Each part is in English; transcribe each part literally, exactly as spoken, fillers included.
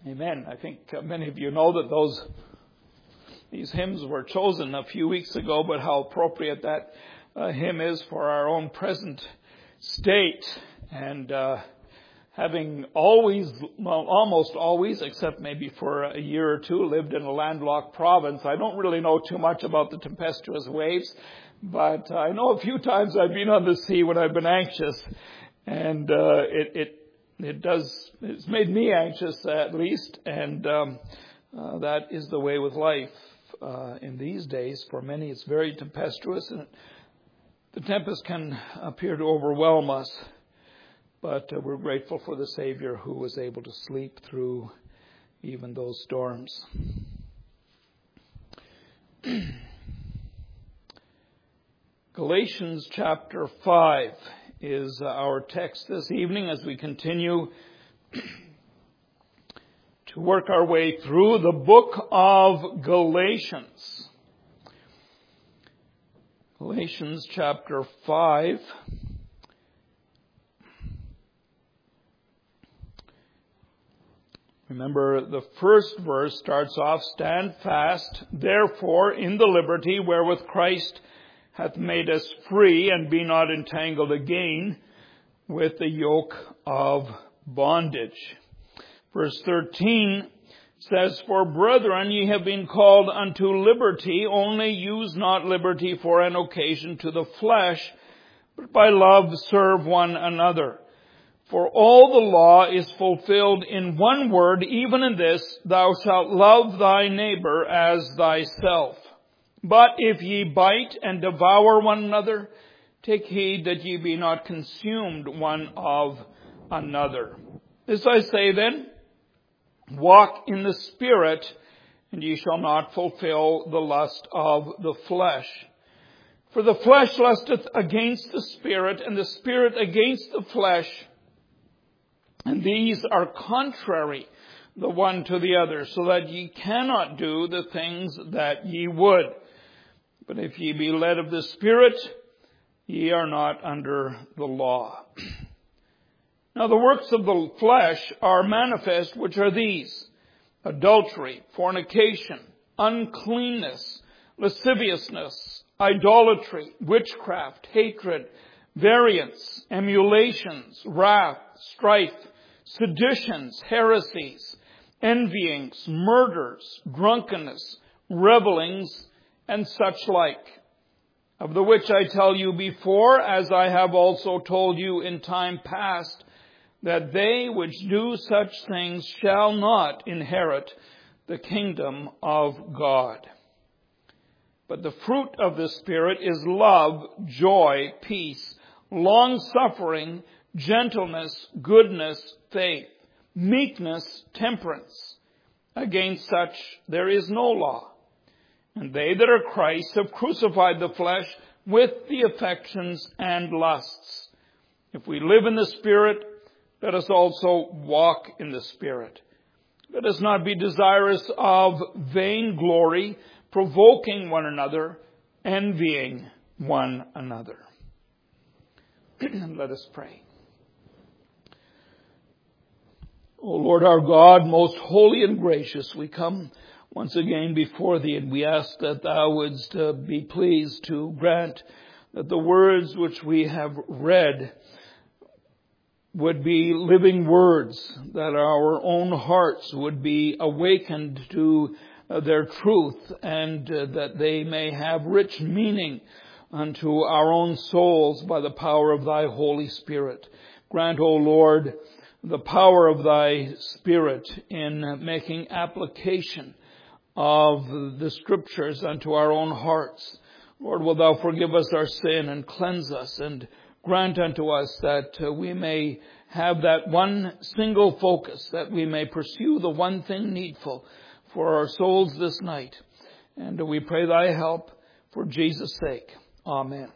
Amen. I think uh, many of you know that those these hymns were chosen a few weeks ago, but how appropriate that uh, hymn is for our own present state. And uh, having always, well, almost always, except maybe for a year or two, lived in a landlocked province, I don't really know too much about the tempestuous waves, but I know a few times I've been on the sea when I've been anxious, and uh, it, it It does, it's made me anxious at least, and um, uh, that is the way with life uh, in these days. For many it's very tempestuous, and the tempest can appear to overwhelm us, but uh, we're grateful for the Savior who was able to sleep through even those storms. Galatians chapter five is our text this evening as we continue to work our way through the book of Galatians. Galatians chapter five. Remember, the first verse starts off, "Stand fast, therefore, in the liberty wherewith Christ hath made us free, and be not entangled again with the yoke of bondage." Verse thirteen says, "For brethren, ye have been called unto liberty, only use not liberty for an occasion to the flesh, but by love serve one another. For all the law is fulfilled in one word, even in this, thou shalt love thy neighbor as thyself. But if ye bite and devour one another, take heed that ye be not consumed one of another. This I say then, walk in the Spirit, and ye shall not fulfill the lust of the flesh. For the flesh lusteth against the Spirit, and the Spirit against the flesh. And these are contrary the one to the other, so that ye cannot do the things that ye would. But if ye be led of the Spirit, ye are not under the law. Now the works of the flesh are manifest, which are these: adultery, fornication, uncleanness, lasciviousness, idolatry, witchcraft, hatred, variance, emulations, wrath, strife, seditions, heresies, envyings, murders, drunkenness, revellings, and such like, of the which I tell you before, as I have also told you in time past, that they which do such things shall not inherit the kingdom of God. But the fruit of the Spirit is love, joy, peace, long-suffering, gentleness, goodness, faith, meekness, temperance. Against such there is no law. And they that are Christ have crucified the flesh with the affections and lusts. If we live in the Spirit, let us also walk in the Spirit. Let us not be desirous of vainglory, provoking one another, envying one another." Let us pray. O Lord our God, most holy and gracious, we come once again before Thee, and we ask that Thou wouldst uh, be pleased to grant that the words which we have read would be living words, that our own hearts would be awakened to uh, their truth, and uh, that they may have rich meaning unto our own souls by the power of Thy Holy Spirit. Grant, O Lord, the power of Thy Spirit in making application of the Scriptures unto our own hearts. Lord, will Thou forgive us our sin and cleanse us, and grant unto us that uh, we may have that one single focus, that we may pursue the one thing needful for our souls this night. And we pray Thy help for Jesus' sake. Amen.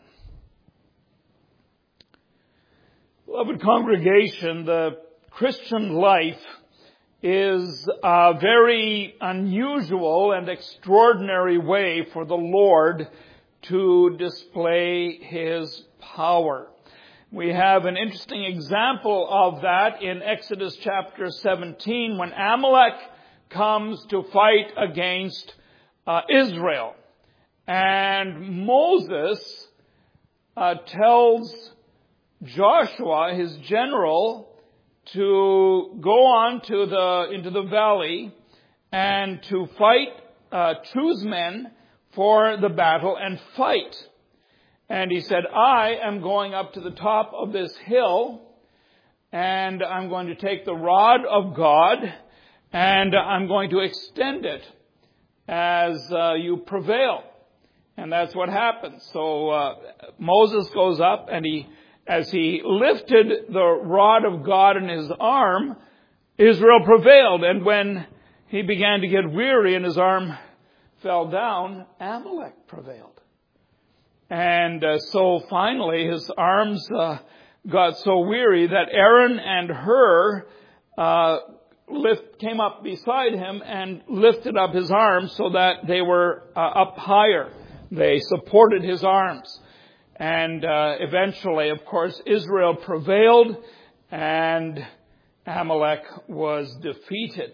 Beloved congregation, the Christian life is a very unusual and extraordinary way for the Lord to display His power. We have an interesting example of that in Exodus chapter seventeen when Amalek comes to fight against uh, Israel. And Moses uh, tells Joshua, his general, to go on to the into the valley and to fight, uh, choose men for the battle and fight. And he said, I am going up to the top of this hill, and I'm going to take the rod of God, and I'm going to extend it as uh, you prevail. And that's what happens. So uh, Moses goes up, and he, as he lifted the rod of God in his arm, Israel prevailed. And when he began to get weary and his arm fell down, Amalek prevailed. And uh, so finally his arms uh, got so weary that Aaron and Hur uh, lift, came up beside him and lifted up his arms so that they were uh, up higher. They supported his arms. And uh, eventually, of course, Israel prevailed and Amalek was defeated.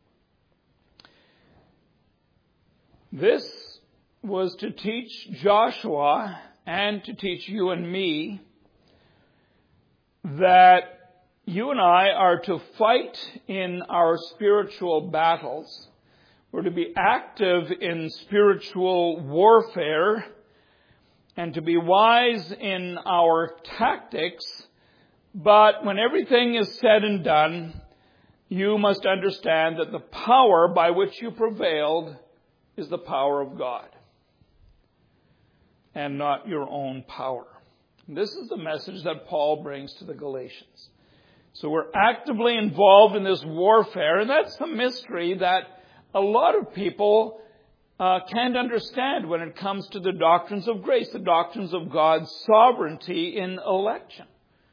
This was to teach Joshua and to teach you and me that you and I are to fight in our spiritual battles. We're to be active in spiritual warfare and to be wise in our tactics. But when everything is said and done, you must understand that the power by which you prevailed is the power of God and not your own power. This is the message that Paul brings to the Galatians. So we're actively involved in this warfare, and that's the mystery that a lot of people uh, can't understand when it comes to the doctrines of grace, the doctrines of God's sovereignty in election.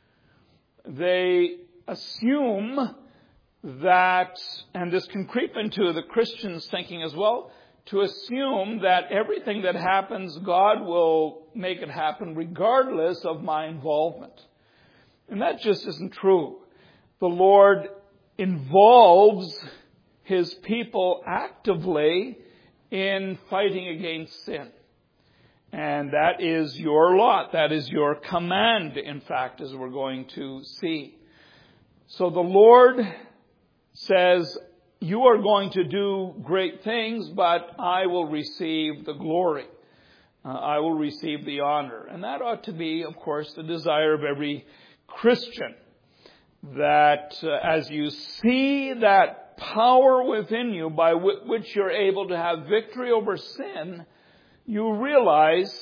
They assume that, and this can creep into the Christian's thinking as well, to assume that everything that happens, God will make it happen regardless of my involvement. And that just isn't true. The Lord involves His people actively in fighting against sin. And that is your lot. That is your command, in fact, as we're going to see. So the Lord says, you are going to do great things, but I will receive the glory. Uh, I will receive the honor. And that ought to be, of course, the desire of every Christian. That uh, as you see that power within you by w- which you're able to have victory over sin, you realize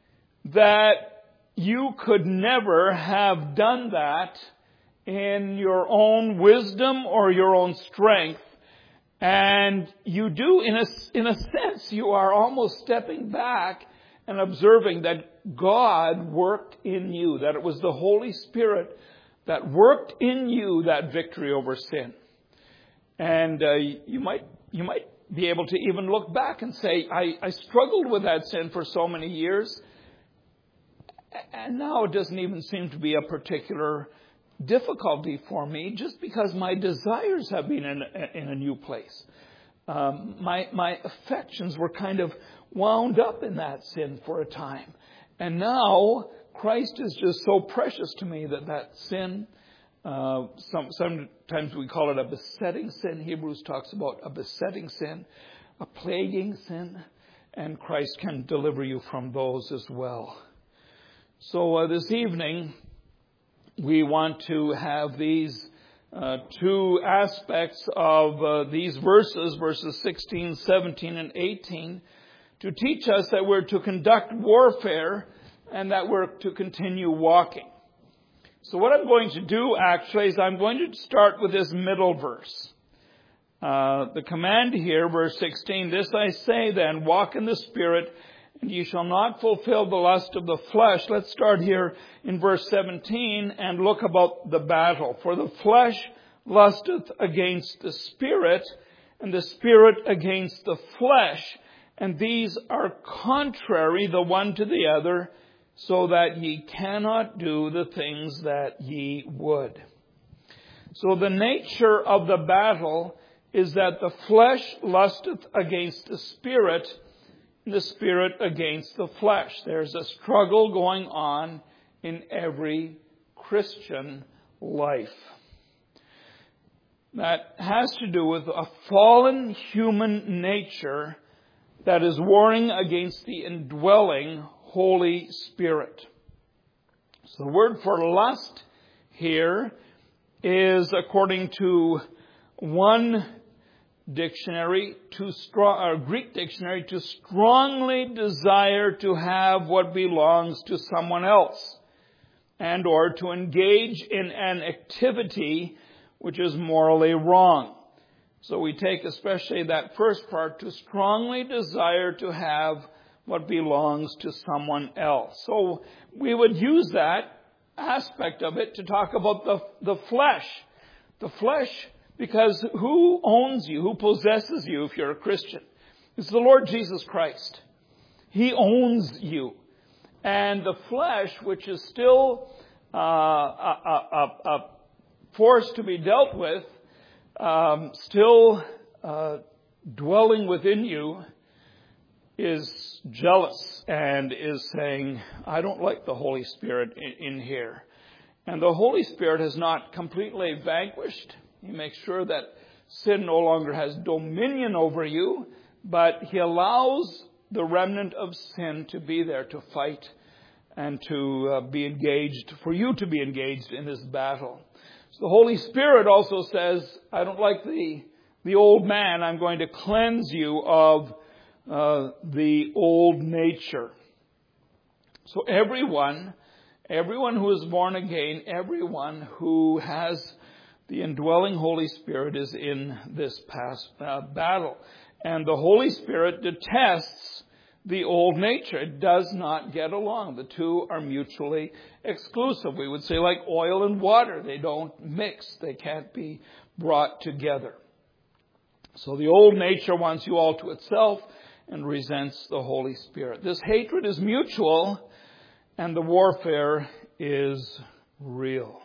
that you could never have done that in your own wisdom or your own strength. And you do, in a, in a sense, you are almost stepping back and observing that God worked in you, that it was the Holy Spirit that worked in you that victory over sin. And uh, you might you might be able to even look back and say, I, I struggled with that sin for so many years, and now it doesn't even seem to be a particular difficulty for me just because my desires have been in, in a new place. Um, my, my affections were kind of wound up in that sin for a time. And now Christ is just so precious to me that that sin, uh, some, sometimes we call it a besetting sin. Hebrews talks about a besetting sin, a plaguing sin, and Christ can deliver you from those as well. So uh, this evening, we want to have these uh, two aspects of uh, these verses, verses sixteen, seventeen, and eighteen, to teach us that we're to conduct warfare and that we're to continue walking. So what I'm going to do, actually, is I'm going to start with this middle verse. Uh, the command here, verse sixteen, this I say then, walk in the Spirit, and ye shall not fulfill the lust of the flesh. Let's start here in verse seventeen and look about the battle. For the flesh lusteth against the Spirit, and the Spirit against the flesh. And these are contrary the one to the other, so that ye cannot do the things that ye would. So the nature of the battle is that the flesh lusteth against the spirit, and the spirit against the flesh. There's a struggle going on in every Christian life that has to do with a fallen human nature that is warring against the indwelling Holy Spirit. So the word for lust here is, according to one dictionary, to strong, or Greek dictionary, to strongly desire to have what belongs to someone else, and or to engage in an activity which is morally wrong. So we take especially that first part, to strongly desire to have what belongs to someone else. So we would use that aspect of it to talk about the, the flesh. The flesh, because who owns you, who possesses you if you're a Christian? It's the Lord Jesus Christ. He owns you. And the flesh, which is still uh, a, a, a, a force to be dealt with, um, still uh, dwelling within you, is jealous and is saying, I don't like the Holy Spirit in, in here. And the Holy Spirit has not completely vanquished. He makes sure that sin no longer has dominion over you, but He allows the remnant of sin to be there to fight and to uh, be engaged, for you to be engaged in this battle. So the Holy Spirit also says, I don't like the, the old man. I'm going to cleanse you of uh, the old nature. So everyone, everyone who is born again, everyone who has the indwelling Holy Spirit is in this past uh, battle. And the Holy Spirit detests the old nature. It does not get along. The two are mutually exclusive. We would say like oil and water. They don't mix. They can't be brought together. So the old nature wants you all to itself and resents the Holy Spirit. This hatred is mutual and the warfare is real.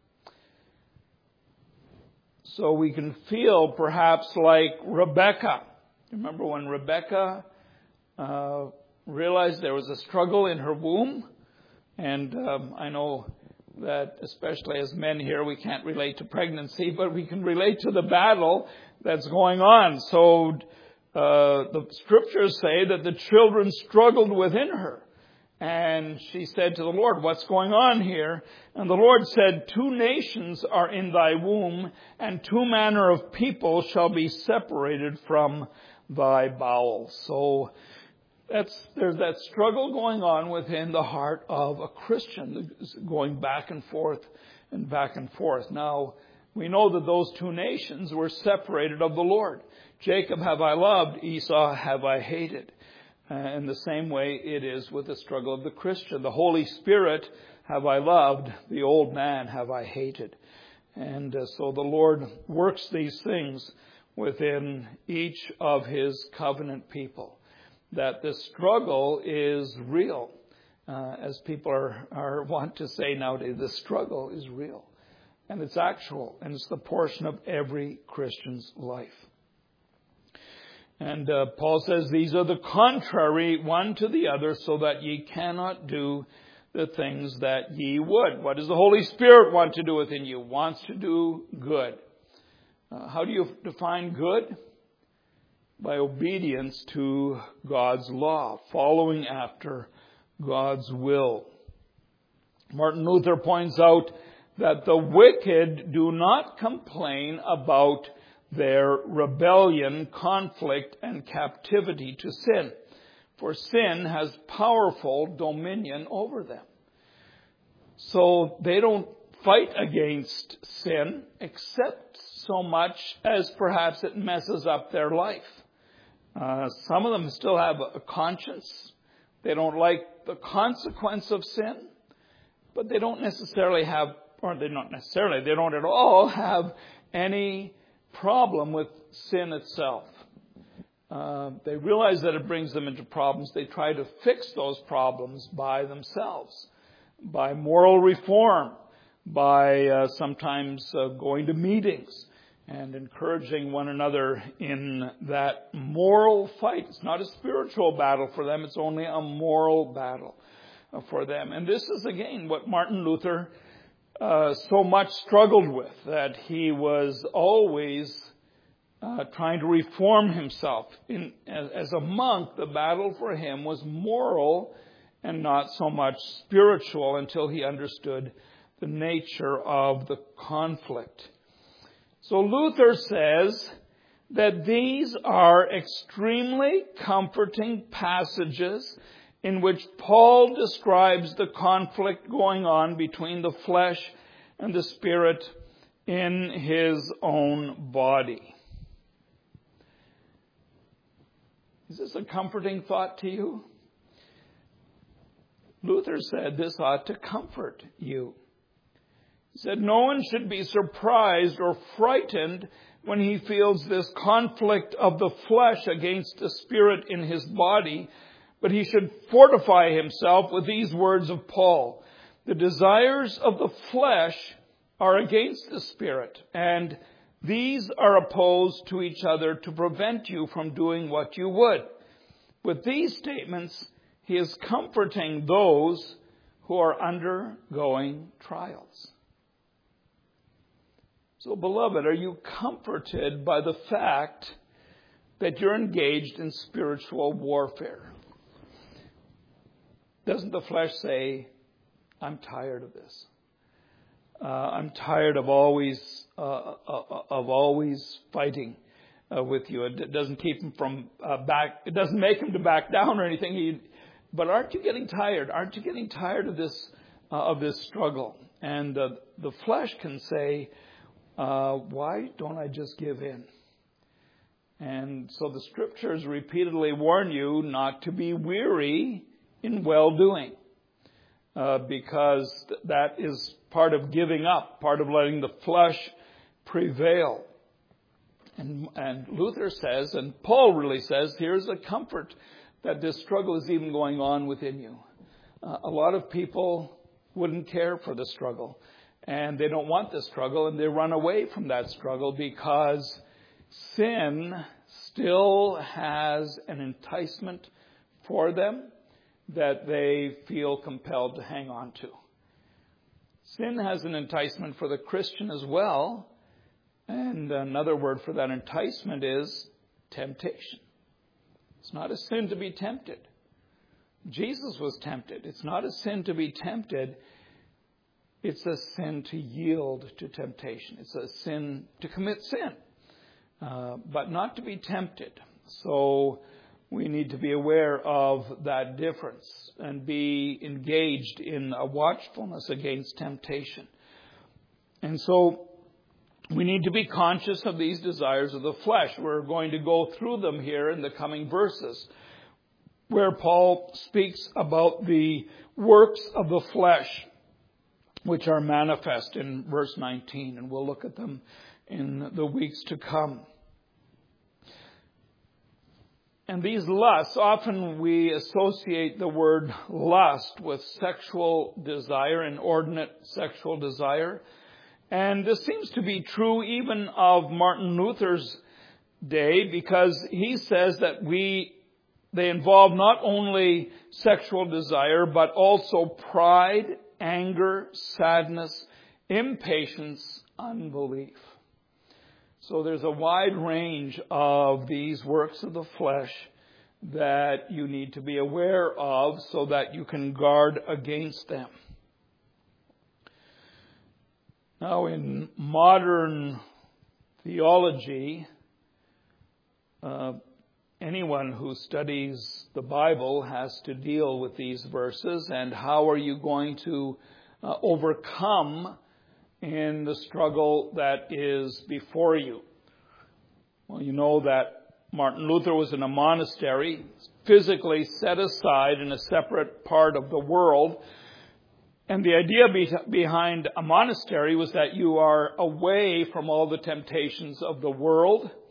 So we can feel perhaps like Rebecca. Remember when Rebecca uh, realized there was a struggle in her womb? And um, I know that especially as men here, we can't relate to pregnancy, but we can relate to the battle that's going on. So uh, the scriptures say that the children struggled within her. And she said to the Lord, what's going on here? And the Lord said, two nations are in thy womb, and two manner of people shall be separated from thy bowels. So that's, there's that struggle going on within the heart of a Christian, going back and forth and back and forth. Now, we know that those two nations were separated of the Lord. Jacob have I loved, Esau have I hated. Uh, in the same way it is with the struggle of the Christian. The Holy Spirit have I loved, the old man have I hated. And uh, so the Lord works these things within each of His covenant people. That the struggle is real. Uh, as people are, are want to say nowadays, the struggle is real. And it's actual. And it's the portion of every Christian's life. And uh, Paul says, these are the contrary one to the other, so that ye cannot do the things that ye would. What does the Holy Spirit want to do within you? Wants to do good. Uh, how do you define good? By obedience to God's law, following after God's will. Martin Luther points out that the wicked do not complain about their rebellion, conflict, and captivity to sin. For sin has powerful dominion over them. So they don't fight against sin except so much as perhaps it messes up their life. Uh, some of them still have a conscience. They don't like the consequence of sin, but they don't necessarily have, or they not necessarily, they don't at all have any problem with sin itself. uh, they realize that it brings them into problems. They try to fix those problems by themselves, by moral reform, by uh, sometimes uh, going to meetings and encouraging one another in that moral fight. It's not a spiritual battle for them. It's only a moral battle for them. And this is, again, what Martin Luther uh, so much struggled with, that he was always uh, trying to reform himself. In, as, as a monk, the battle for him was moral and not so much spiritual, until he understood the nature of the conflict. So Luther says that these are extremely comforting passages in which Paul describes the conflict going on between the flesh and the spirit in his own body. Is this a comforting thought to you? Luther said this ought to comfort you. He said no one should be surprised or frightened when he feels this conflict of the flesh against the spirit in his body, but he should fortify himself with these words of Paul. The desires of the flesh are against the spirit, and these are opposed to each other to prevent you from doing what you would. With these statements, he is comforting those who are undergoing trials. So, beloved, are you comforted by the fact that you're engaged in spiritual warfare? Doesn't the flesh say, I'm tired of this. Uh, I'm tired of always uh, of always fighting uh, with you. It doesn't keep him from uh, back. It doesn't make him to back down or anything. He, but aren't you getting tired? Aren't you getting tired of this uh, of this struggle? And uh, the flesh can say, Uh, why don't I just give in? And so the scriptures repeatedly warn you not to be weary in well-doing, uh, because th- that is part of giving up, part of letting the flesh prevail. And, and Luther says, and Paul really says, here's a comfort that this struggle is even going on within you. Uh, a lot of people wouldn't care for the struggle. And they don't want the struggle, and they run away from that struggle because sin still has an enticement for them that they feel compelled to hang on to. Sin has an enticement for the Christian as well. And another word for that enticement is temptation. It's not a sin to be tempted. Jesus was tempted. It's not a sin to be tempted. It's a sin to yield to temptation. It's a sin to commit sin, uh, but not to be tempted. So we need to be aware of that difference and be engaged in a watchfulness against temptation. And so we need to be conscious of these desires of the flesh. We're going to go through them here in the coming verses, where Paul speaks about the works of the flesh, which are manifest in verse nineteen, and we'll look at them in the weeks to come. And these lusts, often we associate the word lust with sexual desire, inordinate sexual desire. And this seems to be true even of Martin Luther's day, because he says that we they involve not only sexual desire, but also pride, anger, sadness, impatience, unbelief. So there's a wide range of these works of the flesh that you need to be aware of so that you can guard against them. Now, in modern theology, uh, anyone who studies the Bible has to deal with these verses, and how are you going to uh, overcome in the struggle that is before you? Well, you know that Martin Luther was in a monastery, physically set aside in a separate part of the world. And the idea be- behind a monastery was that you are away from all the temptations of the world.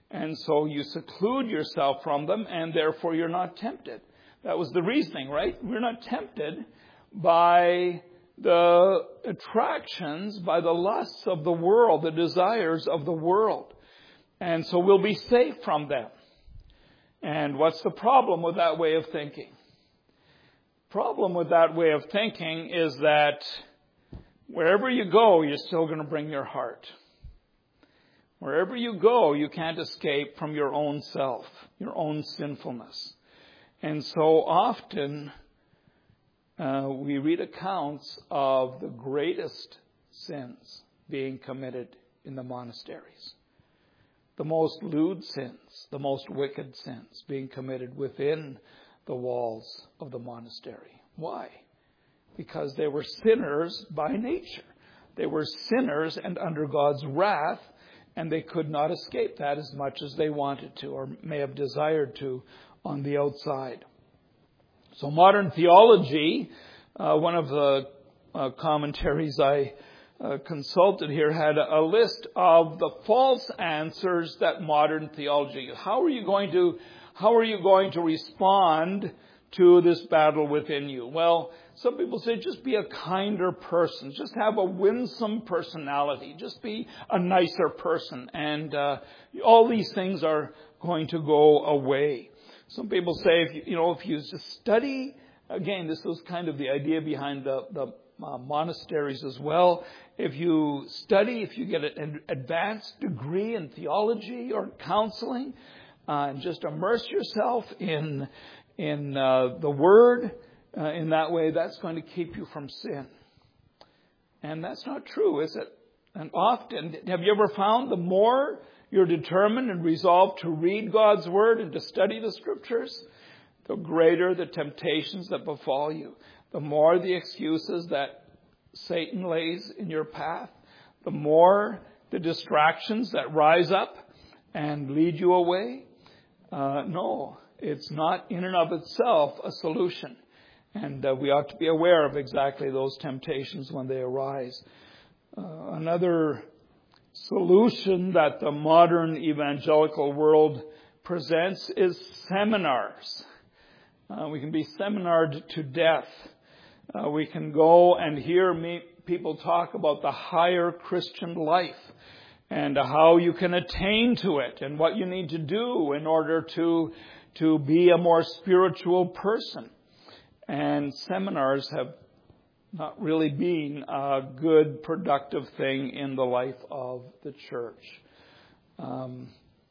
And so you seclude yourself from them, and therefore you're not tempted. That was the reasoning, right? We're not tempted by the attractions, by the lusts of the world, the desires of the world. And so we'll be safe from them. And what's the problem with that way of thinking? Problem with that way of thinking is that wherever you go, you're still going to bring your heart. Wherever you go, you can't escape from your own self, your own sinfulness. And so often, uh, we read accounts of the greatest sins being committed in the monasteries. The most lewd sins, the most wicked sins being committed within the walls of the monastery. Why? Because they were sinners by nature. They were sinners and under God's wrath, and they could not escape that as much as they wanted to or may have desired to on the outside. So modern theology, uh, one of the uh, commentaries I uh, consulted here had a, a list of the false answers that modern theology. How are you going to, how are you going to respond to this battle within you? Well, some people say just be a kinder person. Just have a winsome personality. Just be a nicer person. And uh, all these things are going to go away. Some people say, if you, you know, if you just study, again, this was kind of the idea behind the, the uh, monasteries as well. If you study, if you get an advanced degree in theology or counseling, uh, and just immerse yourself in in uh, the Word, uh, in that way, that's going to keep you from sin. And that's not true, is it? And often, have you ever found the more you're determined and resolved to read God's Word and to study the Scriptures, the greater the temptations that befall you, the more the excuses that Satan lays in your path, the more the distractions that rise up and lead you away. Uh, no, it's not in and of itself a solution. And uh, we ought to be aware of exactly those temptations when they arise. Uh, another solution that the modern evangelical world presents is seminars. Uh, we can be seminared to death. Uh, we can go and hear me, people talk about the higher Christian life and how you can attain to it and what you need to do in order to, to be a more spiritual person. And seminars have not really been a good, productive thing in the life of the church. Um,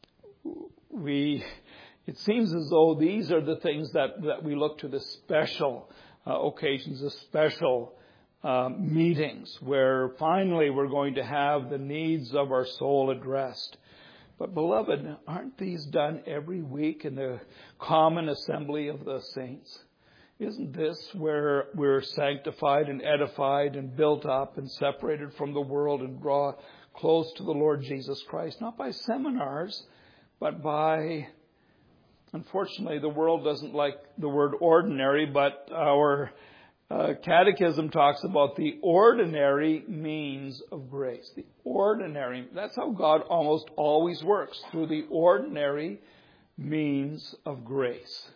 we, it seems as though these are the things that, that we look to, the special uh, occasions, the special uh, meetings, where finally we're going to have the needs of our soul addressed. But beloved, aren't these done every week in the common assembly of the saints? Isn't this where we're sanctified and edified and built up and separated from the world and draw close to the Lord Jesus Christ? Not by seminars, but by, unfortunately, the world doesn't like the word ordinary, but our uh, catechism talks about the ordinary means of grace. The ordinary, that's how God almost always works, through the ordinary means of grace.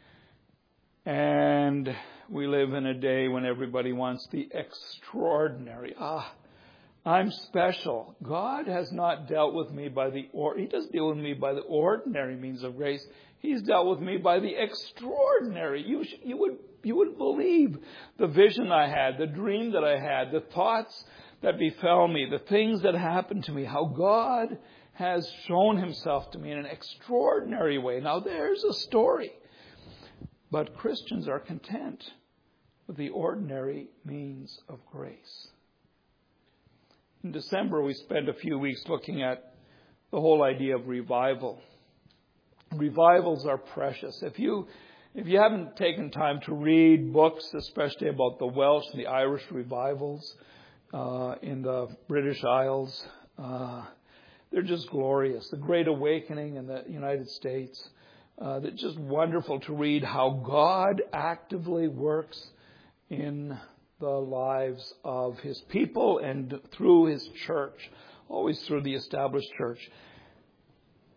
And we live in a day when everybody wants the extraordinary. Ah, I'm special. God has not dealt with me by the, or He doesn't deal with me by the ordinary means of grace. He's dealt with me by the extraordinary. You, sh- you would, you would believe the vision I had, the dream that I had, the thoughts that befell me, the things that happened to me, how God has shown Himself to me in an extraordinary way. Now there's a story. But Christians are content with the ordinary means of grace. In December, we spent a few weeks looking at the whole idea of revival. Revivals are precious. If you, if you haven't taken time to read books, especially about the Welsh and the Irish revivals uh, in the British Isles, uh, they're just glorious. The Great Awakening in the United States. Uh, it's just wonderful to read how God actively works in the lives of His people and through His church, always through the established church.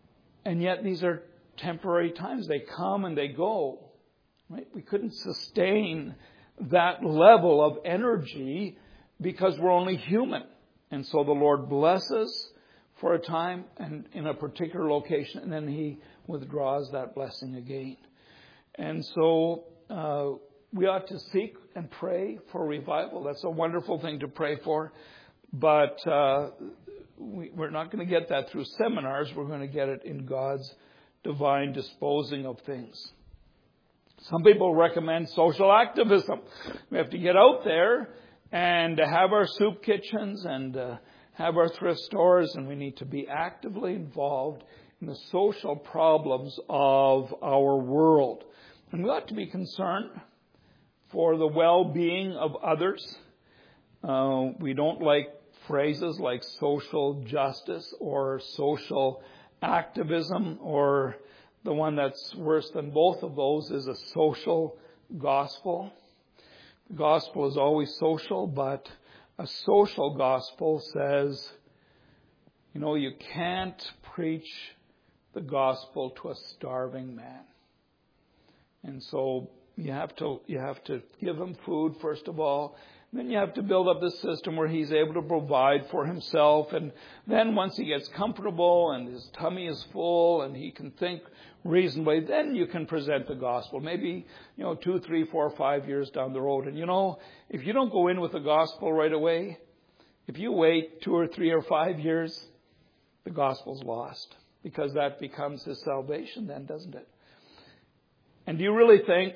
And yet these are temporary times. They come and they go. Right? We couldn't sustain that level of energy because we're only human. And so the Lord blesses for a time and in a particular location, and then He withdraws that blessing again. And so uh, we ought to seek and pray for revival. That's a wonderful thing to pray for. But uh, we, we're not going to get that through seminars. We're going to get it in God's divine disposing of things. Some people recommend social activism. We have to get out there and have our soup kitchens and uh, have our thrift stores, and we need to be actively involved in the social problems of our world. And we ought to be concerned for the well-being of others. Uh, we don't like phrases like social justice or social activism, or the one that's worse than both of those is a social gospel. The gospel is always social, but a social gospel says, you know, you can't preach the gospel to a starving man. And so you have to you have to give him food, first of all. Then you have to build up the system where he's able to provide for himself. And then once he gets comfortable and his tummy is full and he can think reasonably, then you can present the gospel. Maybe, you know, two, three, four, five years down the road. And, you know, if you don't go in with the gospel right away, if you wait two or three or five years, the gospel's lost. Because that becomes his salvation then, doesn't it? And do you really think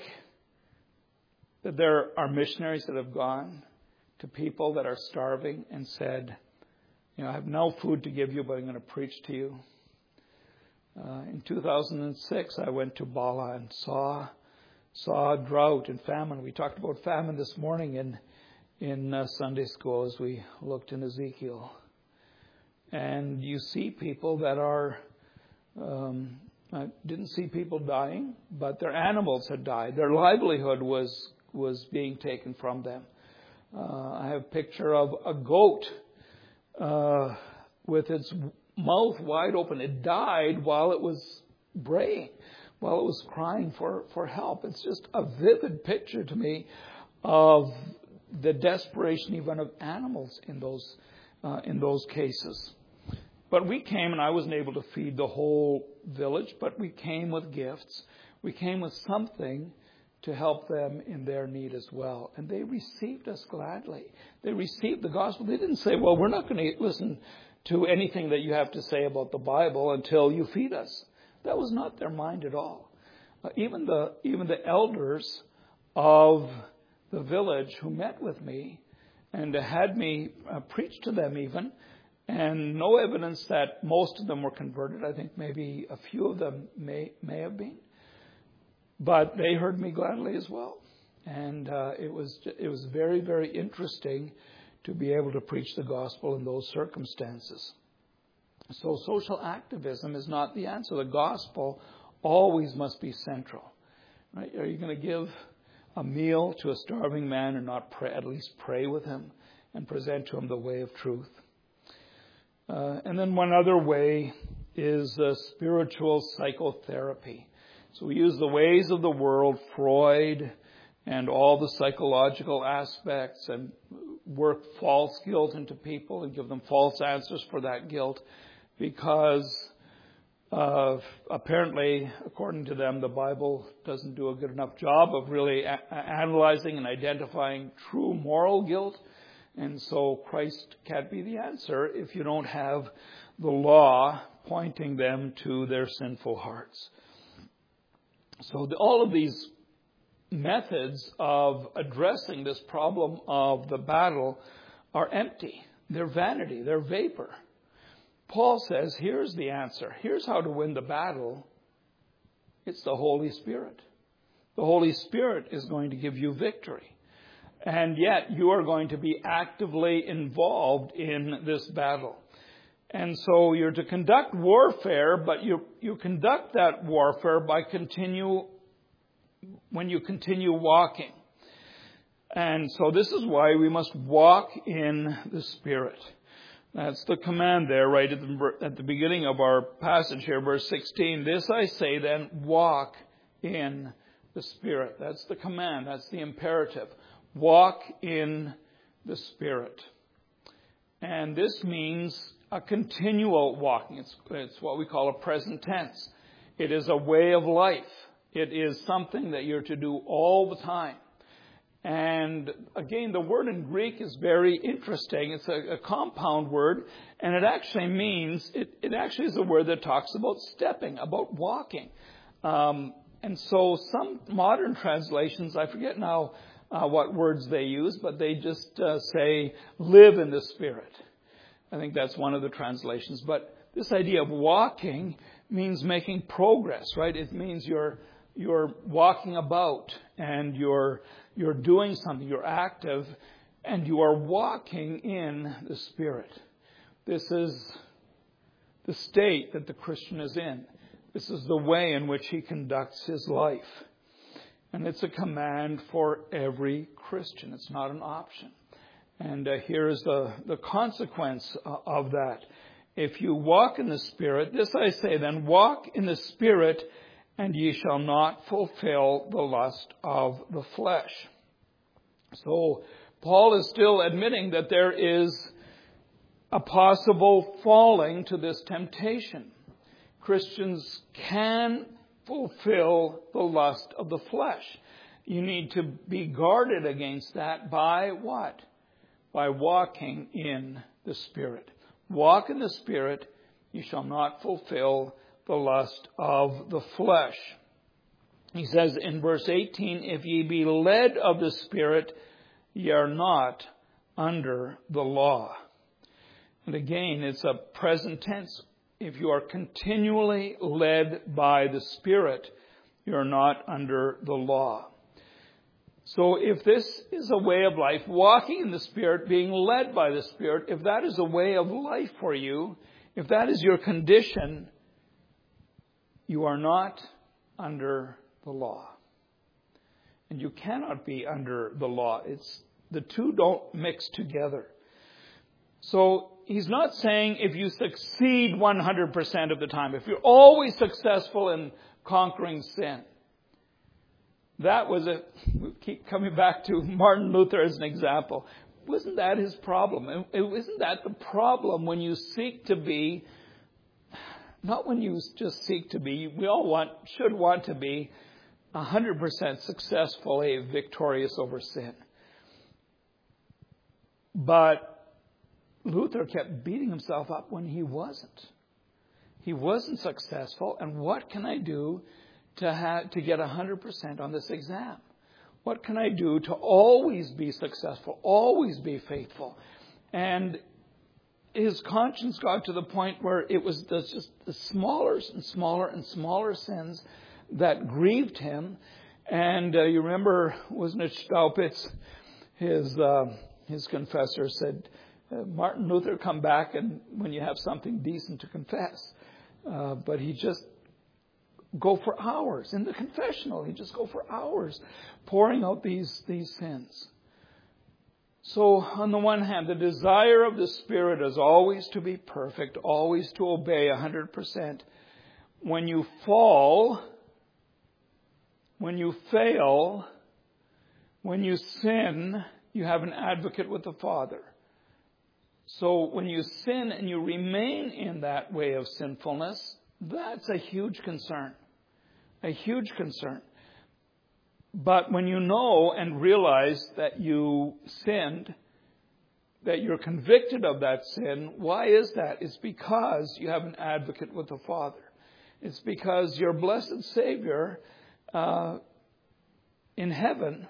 that there are missionaries that have gone to people that are starving and said, you know, I have no food to give you, but I'm going to preach to you? Uh, in two thousand six, I went to Bala and saw saw drought and famine. We talked about famine this morning in in uh, Sunday school as we looked in Ezekiel. And you see people that are, um, I didn't see people dying, but their animals had died. Their livelihood was was being taken from them. Uh, I have a picture of a goat uh, with its mouth wide open. It died while it was braying, while it was crying for, for help. It's just a vivid picture to me of the desperation even of animals in those uh, in those cases. But we came, and I wasn't able to feed the whole village, but we came with gifts. We came with something to help them in their need as well. And they received us gladly. They received the gospel. They didn't say, well, we're not going to listen to anything that you have to say about the Bible until you feed us. That was not their mind at all. Uh, even the even the elders of the village who met with me and had me uh, preach to them even, and no evidence that most of them were converted. I think maybe a few of them may may have been. But they heard me gladly as well. And uh, it was it was very, very interesting to be able to preach the gospel in those circumstances. So social activism is not the answer. The gospel always must be central. Right? Are you going to give a meal to a starving man and not pray, at least pray with him and present to him the way of truth? Uh, and then one other way is uh, spiritual psychotherapy. So we use the ways of the world, Freud, and all the psychological aspects, and work false guilt into people and give them false answers for that guilt, because uh, apparently, according to them, the Bible doesn't do a good enough job of really a- analyzing and identifying true moral guilt. And so Christ can't be the answer if you don't have the law pointing them to their sinful hearts. So the, all of these methods of addressing this problem of the battle are empty. They're vanity. They're vapor. Paul says, here's the answer. Here's how to win the battle. It's the Holy Spirit. The Holy Spirit is going to give you victory. And yet you are going to be actively involved in this battle. And so you're to conduct warfare, but you, you conduct that warfare by continue, when you continue walking. And so this is why we must walk in the Spirit. That's the command there, right at the, at the beginning of our passage here, verse sixteen. This I say then, walk in the Spirit. That's the command. That's the imperative. Walk in the Spirit. And this means a continual walking. It's, it's what we call a present tense. It is a way of life. It is something that you're to do all the time. And again, the word in Greek is very interesting. It's a, a compound word, and it actually means, it, it actually is a word that talks about stepping, about walking. Um, and so some modern translations, I forget now uh, what words they use, but they just uh, say, live in the Spirit. I think that's one of the translations. But this idea of walking means making progress, right? It means you're you're walking about and you're you're doing something, you're active, and you are walking in the Spirit. This is the state that the Christian is in. This is the way in which he conducts his life. And it's a command for every Christian. It's not an option. And uh, here is the, the consequence uh, of that. If you walk in the Spirit, this I say then, walk in the Spirit, and ye shall not fulfill the lust of the flesh. So Paul is still admitting that there is a possible falling to this temptation. Christians can fulfill the lust of the flesh. You need to be guarded against that by what? By walking in the Spirit. Walk in the Spirit, you shall not fulfill the lust of the flesh. He says in verse eighteen, if ye be led of the Spirit, ye are not under the law. And again, it's a present tense. If you are continually led by the Spirit, you're not under the law. So if this is a way of life, walking in the Spirit, being led by the Spirit, if that is a way of life for you, if that is your condition, you are not under the law. And you cannot be under the law. It's the two don't mix together. So he's not saying if you succeed one hundred percent of the time, if you're always successful in conquering sin. That was a, we keep coming back to Martin Luther as an example. Wasn't that his problem? Isn't that the problem when you seek to be, not when you just seek to be, we all want, should want to be one hundred percent successfully victorious over sin. But Luther kept beating himself up when he wasn't. He wasn't successful, and what can I do to have, to get one hundred percent on this exam? What can I do to always be successful, always be faithful? And his conscience got to the point where it was just the smaller and smaller and smaller sins that grieved him. And uh, you remember, wasn't it Staupitz, his uh, his confessor said, uh, Martin Luther, come back and when you have something decent to confess. Uh, but he just go for hours in the confessional. He'd just go for hours pouring out these, these sins. So on the one hand, the desire of the Spirit is always to be perfect, always to obey one hundred percent. When you fall, when you fail, when you sin, you have an advocate with the Father. So when you sin and you remain in that way of sinfulness, that's a huge concern. A huge concern. But when you know and realize that you sinned, that you're convicted of that sin, why is that? It's because you have an advocate with the Father. It's because your blessed Savior uh, in heaven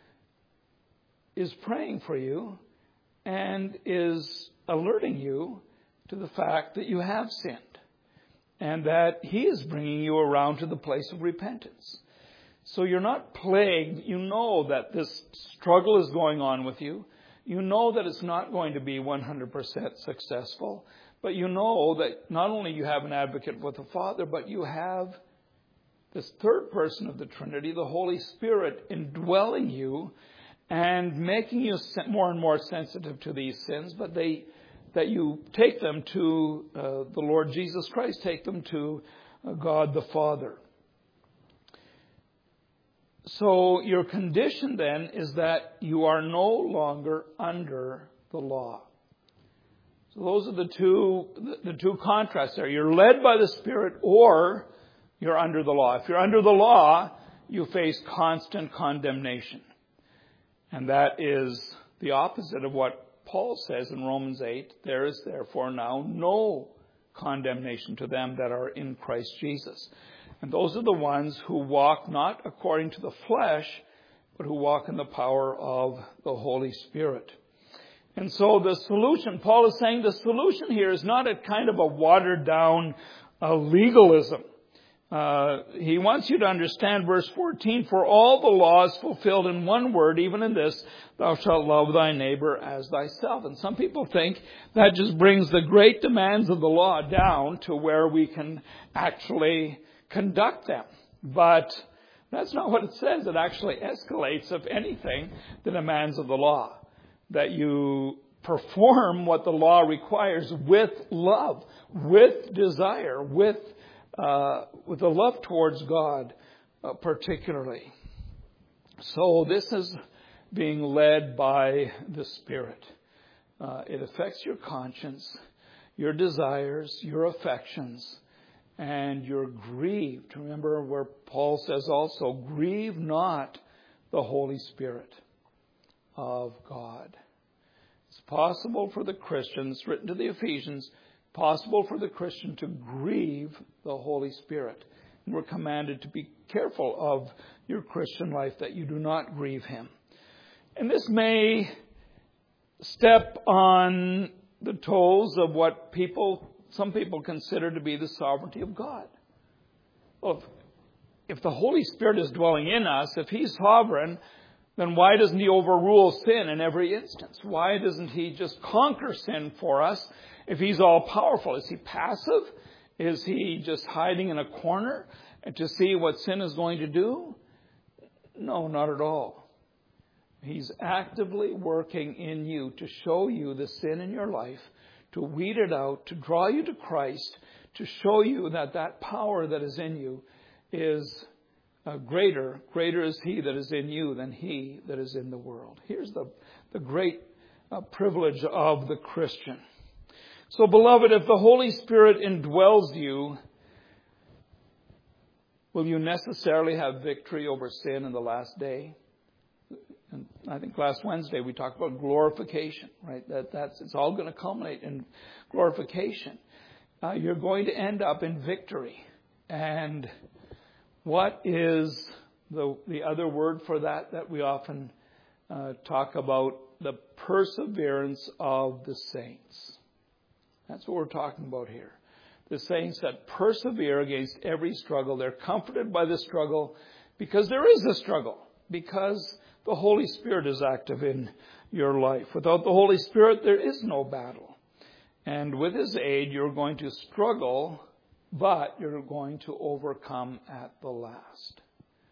is praying for you and is alerting you to the fact that you have sinned. And that He is bringing you around to the place of repentance. So you're not plagued. You know that this struggle is going on with you. You know that it's not going to be one hundred percent successful. But you know that not only you have an advocate with the Father, but you have this third person of the Trinity, the Holy Spirit, indwelling you and making you more and more sensitive to these sins. But they that you take them to uh, the Lord Jesus Christ, take them to uh, God the Father. So your condition then is that you are no longer under the law. So those are the two, the two contrasts there. You're led by the Spirit or you're under the law. If you're under the law, you face constant condemnation. And that is the opposite of what Paul says in Romans eight. There is therefore now no condemnation to them that are in Christ Jesus. And those are the ones who walk not according to the flesh, but who walk in the power of the Holy Spirit. And so the solution, Paul is saying the solution here is not a kind of a watered down uh, legalism. Uh, he wants you to understand verse fourteen, for all the law is fulfilled in one word, even in this, thou shalt love thy neighbor as thyself. And some people think that just brings the great demands of the law down to where we can actually conduct them. But that's not what it says. It actually escalates, if anything, the demands of the law. That you perform what the law requires with love, with desire, with uh, with a love towards God uh, particularly. So this is being led by the Spirit. Uh, it affects your conscience, your desires, your affections, and you're grieved. Remember where Paul says also, grieve not the Holy Spirit of God. It's possible for the Christians, written to the Ephesians, possible for the Christian to grieve the Holy Spirit. And we're commanded to be careful of your Christian life that you do not grieve Him. And this may step on the toes of what people, some people consider to be the sovereignty of God. Well, if, if the Holy Spirit is dwelling in us, if He's sovereign, then why doesn't He overrule sin in every instance? Why doesn't He just conquer sin for us if He's all powerful? Is He passive? Is He just hiding in a corner to see what sin is going to do? No, not at all. He's actively working in you to show you the sin in your life, to weed it out, to draw you to Christ, to show you that that power that is in you is Uh, greater, greater is He that is in you than he that is in the world. Here's the, the great uh, privilege of the Christian. So, beloved, if the Holy Spirit indwells you, will you necessarily have victory over sin in the last day? And I think last Wednesday we talked about glorification, right? That that's it's all going to culminate in glorification. Uh, you're going to end up in victory. And what is the the other word for that that we often uh, talk about? The perseverance of the saints. That's what we're talking about here. The saints that persevere against every struggle. They're comforted by the struggle because there is a struggle. Because the Holy Spirit is active in your life. Without the Holy Spirit, there is no battle. And with His aid, you're going to struggle, but you're going to overcome at the last.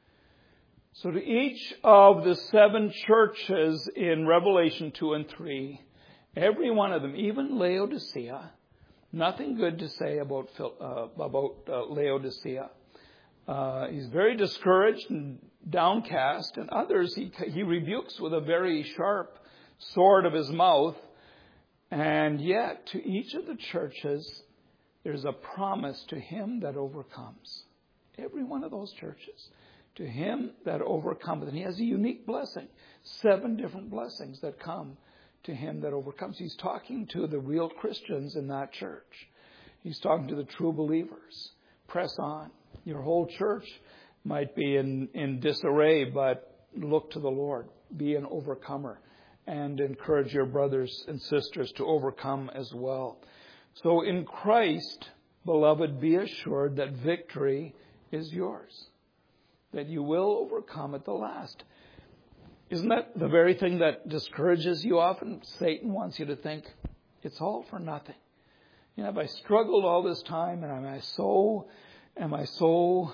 So to each of the seven churches in Revelation two and three, every one of them, even Laodicea, nothing good to say about uh, about uh, Laodicea. Uh, he's very discouraged and downcast, and others he he rebukes with a very sharp sword of his mouth. And yet, to each of the churches, there's a promise to him that overcomes. Every one of those churches. To him that overcomes. And he has a unique blessing. Seven different blessings that come to him that overcomes. He's talking to the real Christians in that church. He's talking to the true believers. Press on. Your whole church might be in, in disarray, but look to the Lord. Be an overcomer. And encourage your brothers and sisters to overcome as well. So in Christ, beloved, be assured that victory is yours. That you will overcome at the last. Isn't that the very thing that discourages you often? Satan wants you to think it's all for nothing. You know, have I struggled all this time, and am I so, am I so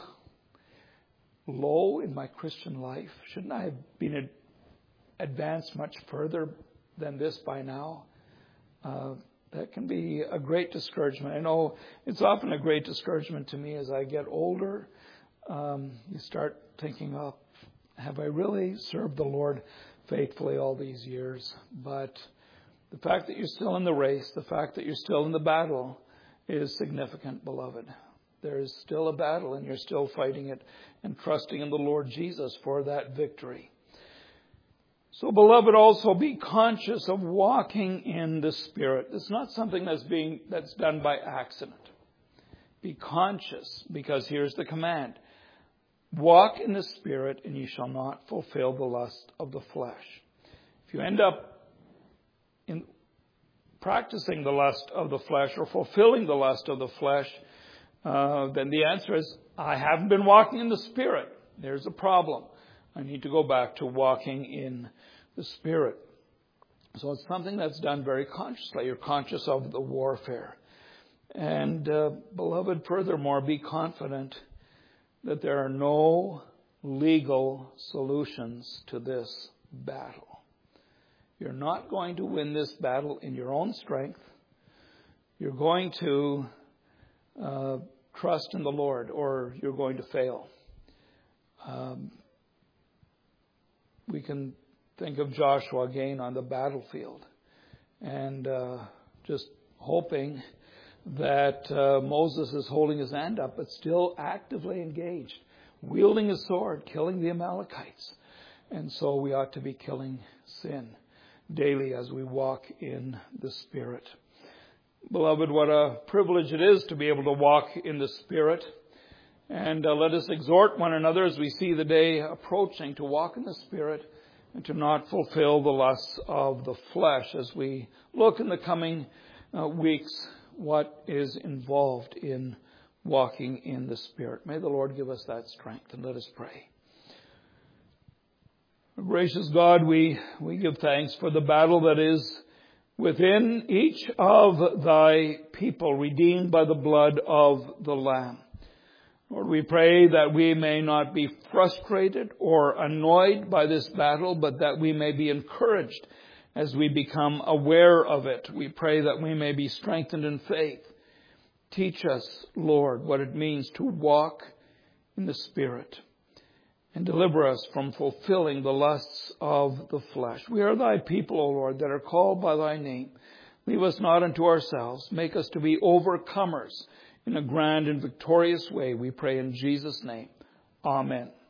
low in my Christian life? Shouldn't I have been advanced much further than this by now? Uh, that can be a great discouragement. I know it's often a great discouragement to me as I get older. Um, you start thinking, oh, have I really served the Lord faithfully all these years? But the fact that you're still in the race, the fact that you're still in the battle is significant, beloved. There is still a battle and you're still fighting it and trusting in the Lord Jesus for that victory. So, beloved, also be conscious of walking in the Spirit. It's not something that's being that's done by accident. Be conscious, because here's the command. Walk in the Spirit, and you shall not fulfill the lust of the flesh. If you end up in practicing the lust of the flesh or fulfilling the lust of the flesh, uh, then the answer is, I haven't been walking in the Spirit. There's a problem. I need to go back to walking in the Spirit. So it's something that's done very consciously. You're conscious of the warfare. And, uh, beloved, furthermore, be confident that there are no legal solutions to this battle. You're not going to win this battle in your own strength. You're going to uh, trust in the Lord, or you're going to fail. Um, we can think of Joshua again on the battlefield and uh, just hoping that uh, Moses is holding his hand up, but still actively engaged, wielding his sword, killing the Amalekites. And so we ought to be killing sin daily as we walk in the Spirit. Beloved, what a privilege it is to be able to walk in the Spirit. And uh, let us exhort one another as we see the day approaching to walk in the Spirit and to not fulfill the lusts of the flesh as we look in the coming uh, weeks what is involved in walking in the Spirit. May the Lord give us that strength, and let us pray. Gracious God, we, we give thanks for the battle that is within each of thy people, redeemed by the blood of the Lamb. Lord, we pray that we may not be frustrated or annoyed by this battle, but that we may be encouraged as we become aware of it. We pray that we may be strengthened in faith. Teach us, Lord, what it means to walk in the Spirit, and deliver us from fulfilling the lusts of the flesh. We are thy people, O Lord, that are called by thy name. Leave us not unto ourselves. Make us to be overcomers in a grand and victorious way. We pray in Jesus' name. Amen.